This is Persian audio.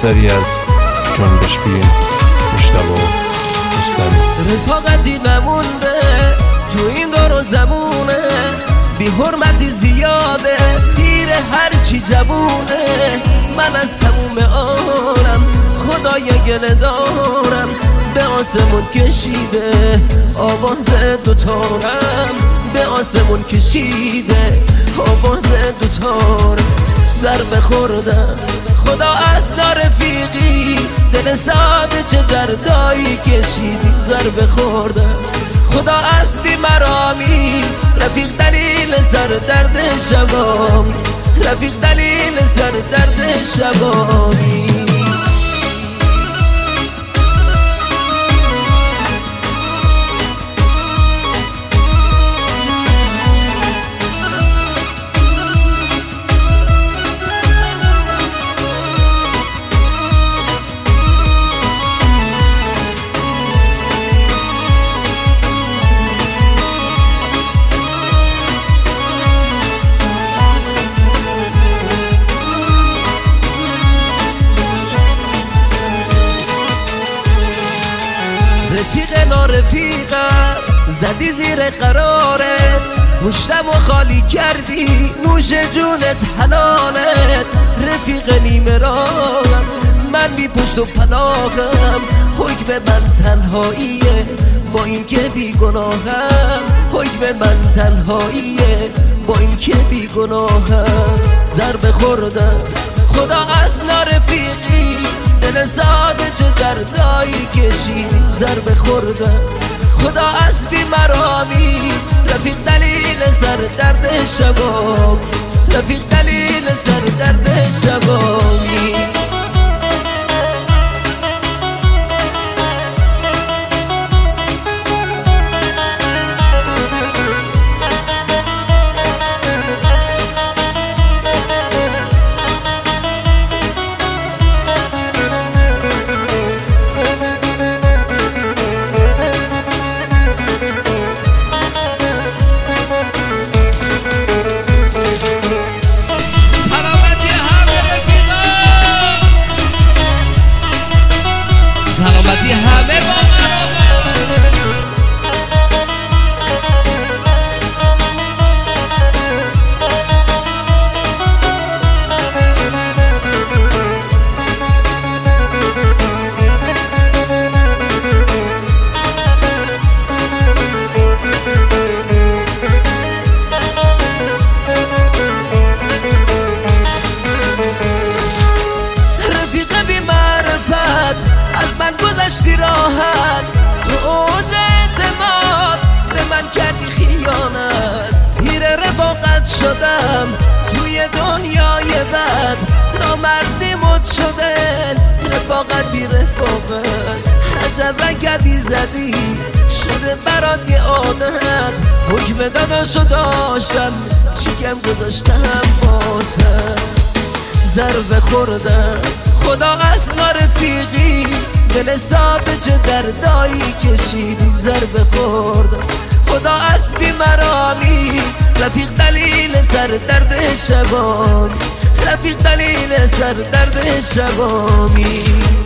اثری از جنبش فیلم مجتبی رستمی. رفاقتی نمونده تو این دور و زمونه، بی حرمتی زیاده پیر هرچی جوونه. من از تموم عالم خدای گله دارم، به آسمون کشیده آواز دوتارم، به آسمون کشیده آواز دوتارم. ضربه خوردم خدا از رفیقی، دل ساده چه دردایی کشیدی. ضربه خوردم خدا از بیمرامی، رفیق دلیل سر درد شبامی، رفیق دلیل سر درد شبامی. رفیق نارفیقم زدی زیر قرارت، پشتم و خالی کردی نوش جونت حلالت. رفیق نیمه راهم من بی پشت و پناهم، حکم من تنهاییه با این که بی گناهم، حکم من تنهاییه با این که بی گناهم. ضربه خوردم خدا از نارفیقی، دل ساده چه دردایی کشیدی. ضربه خوردم خدا از بیمرامی، رفیق دلیل سر درد شبامی، رفیق دلیل سر درد شبامی. سلامتی همه با راحت، تو اوج اعتماد به من کردی خیانت. پیر رفاقت شدم توی دنیای بد، نامردی مد شده رفاقت بی رفاقت. عجب رنگی زدی شده برات یه عادت، حکم داداشو داشتم چیکم گذاشتم بازم. ضربه خوردم خدا از نارفیقی، دل ساده چه دردایی کشیدی. ضربه خوردم خدا از بیمرامی، رفیق دلیل سر درد شبامی، رفیق دلیل سر درد شبامی.